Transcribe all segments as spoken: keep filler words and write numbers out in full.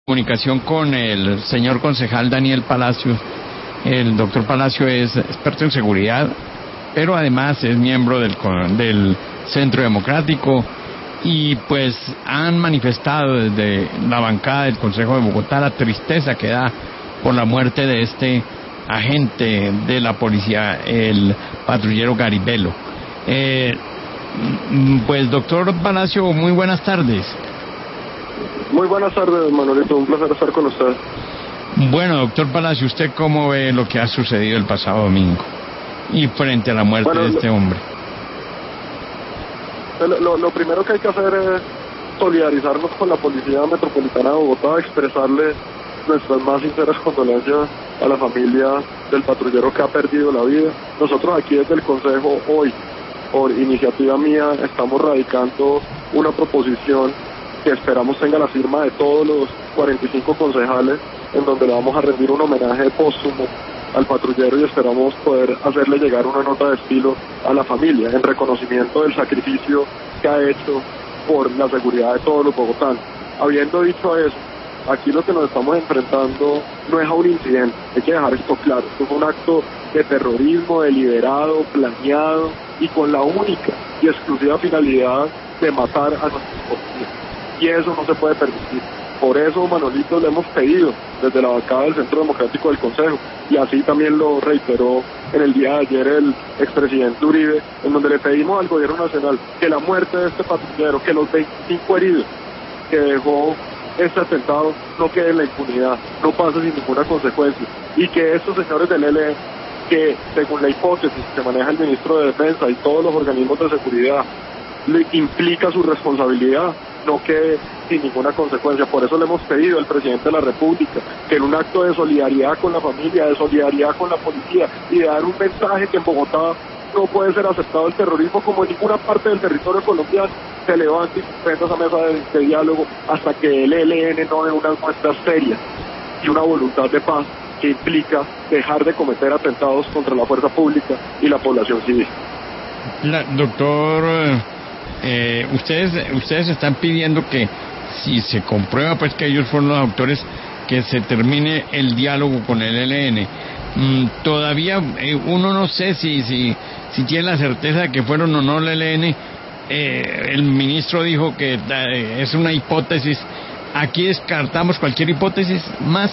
Comunicación con el señor concejal Daniel Palacios. El doctor Palacio es experto en seguridad, pero además es miembro del, del Centro Democrático y pues han manifestado desde la bancada del Consejo de Bogotá la tristeza que da por la muerte de este agente de la policía, el patrullero Garibello. Eh, pues doctor Palacio, muy buenas tardes. Muy buenas tardes, Manolito, un placer estar con usted. Bueno, doctor Palacio, ¿usted cómo ve lo que ha sucedido el pasado domingo y frente a la muerte bueno, de este lo, hombre? Lo, lo, lo primero que hay que hacer es solidarizarnos con la Policía Metropolitana de Bogotá, expresarle nuestras más sinceras condolencias a la familia del patrullero que ha perdido la vida. Nosotros aquí desde el Consejo hoy, por iniciativa mía, estamos radicando una proposición que esperamos tenga la firma de todos los cuarenta y cinco concejales, en donde le vamos a rendir un homenaje póstumo al patrullero y esperamos poder hacerle llegar una nota de estilo a la familia en reconocimiento del sacrificio que ha hecho por la seguridad de todos los bogotanos. Habiendo dicho eso, aquí lo que nos estamos enfrentando no es a un incidente, hay que dejar esto claro. Esto es un acto de terrorismo deliberado, planeado y con la única y exclusiva finalidad de matar a nuestros policías. Y eso no se puede permitir. Por eso, Manolito, le hemos pedido desde la bancada del Centro Democrático del Consejo, y así también lo reiteró en el día de ayer el expresidente Uribe, en donde le pedimos al gobierno nacional que la muerte de este patrullero, que los veinticinco heridos que dejó este atentado no quede en la impunidad, no pase sin ninguna consecuencia, y que estos señores del E L N, que según la hipótesis que maneja el ministro de Defensa y todos los organismos de seguridad, le implica su responsabilidad, no quede sin ninguna consecuencia. Por eso le hemos pedido al presidente de la República que en un acto de solidaridad con la familia, de solidaridad con la policía y de dar un mensaje que en Bogotá no puede ser aceptado el terrorismo, como en ninguna parte del territorio colombiano, se levante y suspenda esa mesa de, de diálogo hasta que el E L N no dé unas muestras serias y una voluntad de paz que implica dejar de cometer atentados contra la fuerza pública y la población civil. La, doctor, eh, ustedes ustedes están pidiendo que si se comprueba pues que ellos fueron los autores, que se termine el diálogo con el E L N. Mm, todavía eh, uno no sé si si si tiene la certeza de que fueron o no el E L N. Eh, el ministro dijo que eh, es una hipótesis. Aquí descartamos cualquier hipótesis más.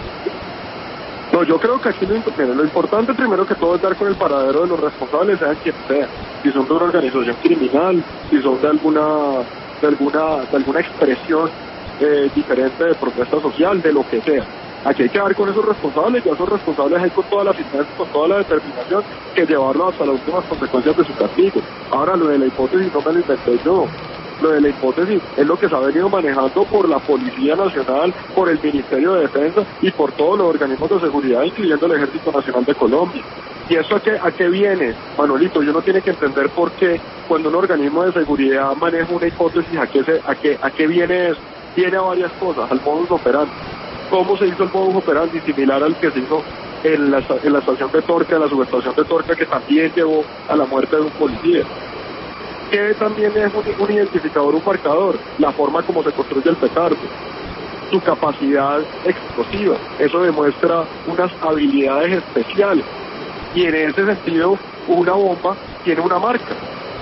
No, yo creo que aquí lo, mira, lo importante primero que todo es dar con el paradero de los responsables, sean quien sea, si son de una organización criminal, si son de alguna de alguna de alguna expresión eh, diferente de protesta social, de lo que sea. Aquí hay que dar con esos responsables, y a esos responsables hay con toda la firmeza, con toda la determinación, que llevarlos hasta las últimas consecuencias de su castigo. Ahora, lo de la hipótesis no me lo inventé yo. Lo de la hipótesis es lo que se ha venido manejando por la Policía Nacional, por el Ministerio de Defensa y por todos los organismos de seguridad, incluyendo el Ejército Nacional de Colombia. ¿Y eso a qué, a qué viene, Manolito? Yo no tiene que entender por qué cuando un organismo de seguridad maneja una hipótesis, ¿a qué, se, a qué, a qué viene eso? Viene a varias cosas, al modus operandi. ¿Cómo se hizo el modus operandi? Similar al que se hizo en la, en la estación de Torca, en la subestación de Torca, que también llevó a la muerte de un policía. ¿Qué también es un, un identificador, un marcador? La forma como se construye el petardo, su capacidad explosiva. Eso demuestra unas habilidades especiales. Y en ese sentido, una bomba tiene una marca.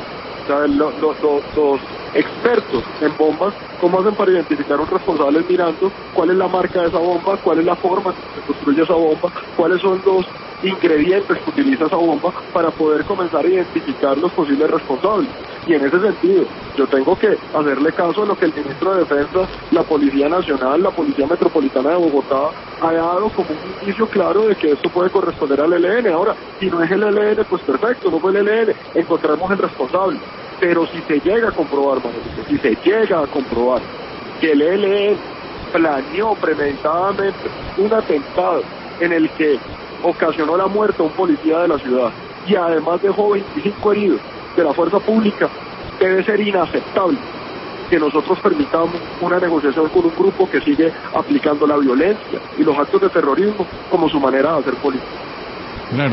O sea, lo, lo, lo, los expertos en bombas, ¿cómo hacen para identificar un responsable mirando cuál es la marca de esa bomba, cuál es la forma que se construye esa bomba, cuáles son los ingredientes que utiliza esa bomba para poder comenzar a identificar los posibles responsables? Y en ese sentido, yo tengo que hacerle caso a lo que el ministro de Defensa, la Policía Nacional, la Policía Metropolitana de Bogotá ha dado como un indicio claro de que esto puede corresponder al E L N. Ahora, si no es el E L N, pues perfecto, no fue el E L N, encontramos el responsable. Pero si se llega a comprobar, Manolito, si se llega a comprobar que el E L N planeó premeditadamente un atentado en el que ocasionó la muerte a un policía de la ciudad y además dejó veinticinco heridos de la fuerza pública, debe ser inaceptable que nosotros permitamos una negociación con un grupo que sigue aplicando la violencia y los actos de terrorismo como su manera de hacer política. Claro.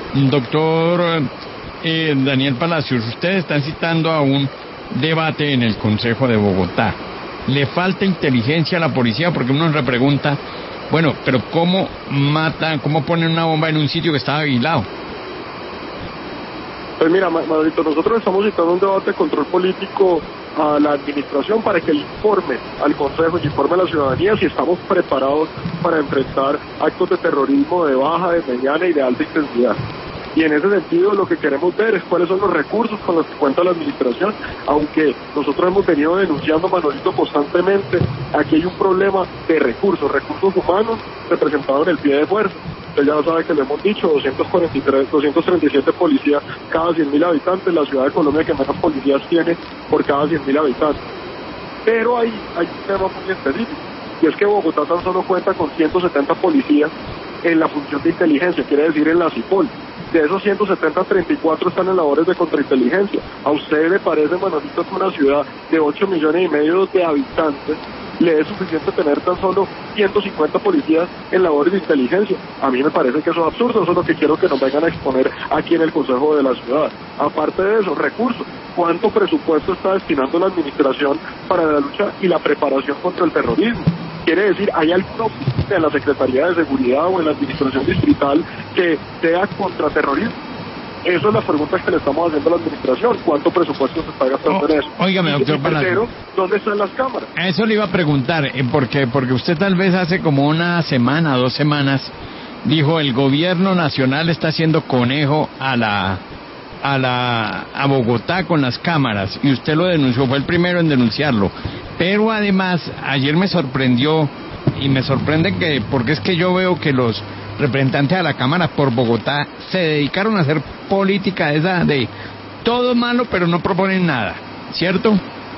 Doctor eh, Daniel Palacios, ustedes están citando a un debate en el Consejo de Bogotá. le falta inteligencia a la policía, porque uno se pregunta, bueno, pero ¿cómo matan, cómo ponen una bomba en un sitio que estaba vigilado? Pues mira, Madrito, nosotros estamos citando un debate de control político a la administración para que le informe al Consejo y informe a la ciudadanía si estamos preparados para enfrentar actos de terrorismo de baja, de mediana y de alta intensidad. Y en ese sentido lo que queremos ver es cuáles son los recursos con los que cuenta la administración, aunque nosotros hemos venido denunciando, Manolito, constantemente, aquí hay un problema de recursos, recursos humanos representados en el pie de fuerza. Usted ya sabe que le hemos dicho, doscientos cuarenta y tres, doscientos treinta y siete policías cada cien mil habitantes, la ciudad de Colombia que menos policías tiene por cada cien mil habitantes. Pero hay, hay un tema muy específico, y es que Bogotá tan solo cuenta con ciento setenta policías en la función de inteligencia, quiere decir en la CIPOL. De esos ciento setenta, treinta y cuatro están en labores de contrainteligencia. ¿A usted le parece, Manolito, que una ciudad de ocho millones y medio de habitantes le es suficiente tener tan solo ciento cincuenta policías en labores de inteligencia? A mí me parece que eso es absurdo, eso es lo que quiero que nos vengan a exponer aquí en el Consejo de la Ciudad. Aparte de eso, recursos. ¿Cuánto presupuesto está destinando la administración para la lucha y la preparación contra el terrorismo? Quiere decir, ¿hay alguna oficina en la Secretaría de Seguridad o en la Administración Distrital que sea contra terrorismo? Esas son las preguntas que le estamos haciendo a la administración. ¿Cuánto presupuesto se está gastando oh, en eso? Óigame, doctor Palacio. ¿Dónde están las cámaras? Eso le iba a preguntar, eh, porque, porque usted tal vez hace como una semana, dos semanas, dijo el gobierno nacional está haciendo conejo a la... a la a Bogotá con las cámaras, y usted lo denunció, fue el primero en denunciarlo. Pero además ayer me sorprendió, y me sorprende que, porque es que yo veo que los representantes de la Cámara por Bogotá se dedicaron a hacer política esa de todo malo pero no proponen nada, ¿cierto?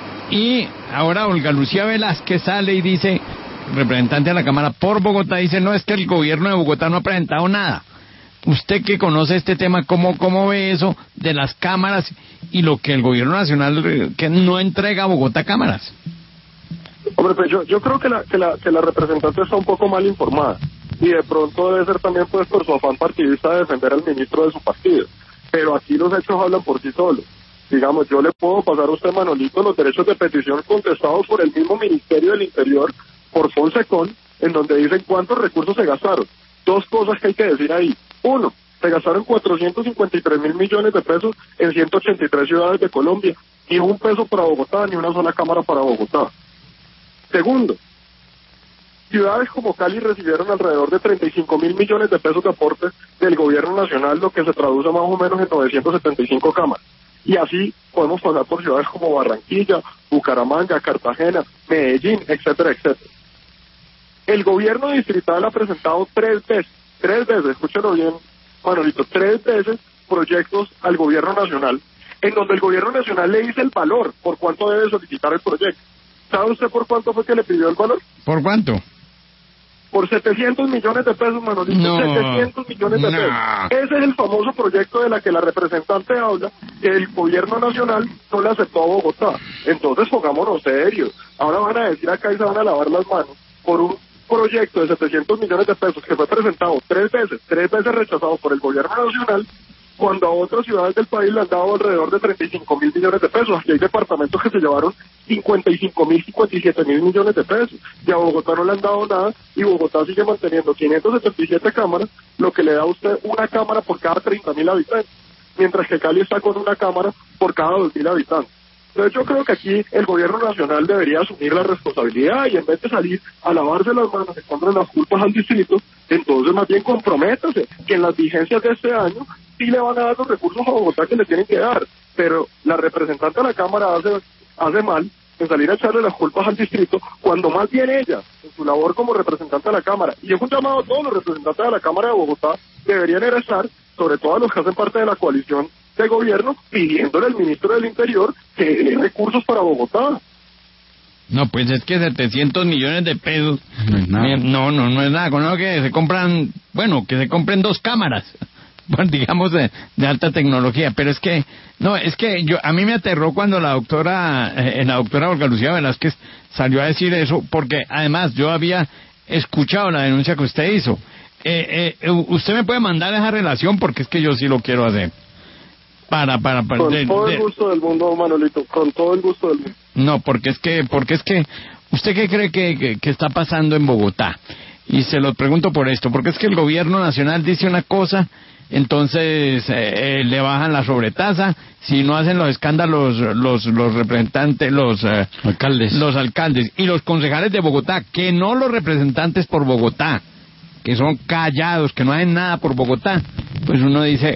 Y ahora Olga Lucía Velázquez sale y dice, representante de la Cámara por Bogotá, dice, no, es que el gobierno de Bogotá no ha presentado nada. Usted que conoce este tema, ¿cómo, cómo ve eso de las cámaras y lo que el gobierno nacional que no entrega a Bogotá cámaras? Hombre, pues yo, yo creo que la, que, la, que la representante está un poco mal informada, y de pronto debe ser también pues por su afán partidista de defender al ministro de su partido, pero aquí los hechos hablan por sí solos. Digamos, yo le puedo pasar a usted, Manolito, los derechos de petición contestados por el mismo Ministerio del Interior, por Fonsecon, en donde dicen cuántos recursos se gastaron. Dos cosas que hay que decir ahí. Uno, se gastaron cuatrocientos cincuenta y tres mil millones de pesos en ciento ochenta y tres ciudades de Colombia, ni un peso para Bogotá, ni una sola cámara para Bogotá. Segundo, ciudades como Cali recibieron alrededor de treinta y cinco mil millones de pesos de aportes del gobierno nacional, lo que se traduce más o menos en novecientos setenta y cinco cámaras. Y así podemos pasar por ciudades como Barranquilla, Bucaramanga, Cartagena, Medellín, etcétera, etcétera. El gobierno distrital ha presentado tres veces, tres veces, escúchenlo bien, Manolito, tres veces proyectos al gobierno nacional, en donde el gobierno nacional le dice el valor por cuánto debe solicitar el proyecto. ¿Sabe usted por cuánto fue que le pidió el valor? ¿Por cuánto? Por setecientos millones de pesos, Manolito, no, setecientos millones de no. pesos. Ese es el famoso proyecto de la que la representante habla, que el gobierno nacional no le aceptó a Bogotá. Entonces pongámonos serios. Ahora van a decir acá y se van a lavar las manos por un proyecto de setecientos millones de pesos que fue presentado tres veces, tres veces rechazado por el gobierno nacional, cuando a otras ciudades del país le han dado alrededor de treinta y cinco mil millones de pesos. Aquí hay departamentos que se llevaron cincuenta y cinco mil, cincuenta y siete mil millones de pesos, y a Bogotá no le han dado nada, y Bogotá sigue manteniendo quinientas setenta y siete cámaras, lo que le da a usted una cámara por cada treinta mil habitantes, mientras que Cali está con una cámara por cada dos mil habitantes. Entonces yo creo que aquí el gobierno nacional debería asumir la responsabilidad, y en vez de salir a lavarse las manos echándole las culpas al distrito, entonces más bien comprométase que en las vigencias de este año sí le van a dar los recursos a Bogotá que le tienen que dar. Pero la representante de la Cámara hace, hace mal en salir a echarle las culpas al distrito, cuando más bien ella, en su labor como representante de la Cámara, y es un llamado a todos los representantes de la Cámara de Bogotá, deberían estar, sobre todo a los que hacen parte de la coalición de gobierno, pidiéndole al ministro del Interior que dé recursos para Bogotá. No, pues es que setecientos millones de pesos no es nada. No, no, no es nada. Con lo que se compran, bueno, que se compren dos cámaras, bueno, digamos de, de alta tecnología, pero es que, no, es que yo a mí me aterró cuando la doctora, eh, la doctora Olga Lucía Velázquez salió a decir eso, porque además yo había escuchado la denuncia que usted hizo. Eh, eh, usted me puede mandar esa relación, porque es que yo sí lo quiero hacer. Para, para, para, con de, todo de, el gusto del mundo, Manolito, con todo el gusto del mundo. No, porque es que, porque es que ¿Usted qué cree que, que, que está pasando en Bogotá? Y se lo pregunto por esto, porque es que el gobierno nacional dice una cosa, entonces eh, eh, le bajan la sobretasa, si no hacen los escándalos los los representantes, los eh, alcaldes, los alcaldes y los concejales de Bogotá, que no los representantes por Bogotá, que son callados, que no hacen nada por Bogotá, pues uno dice,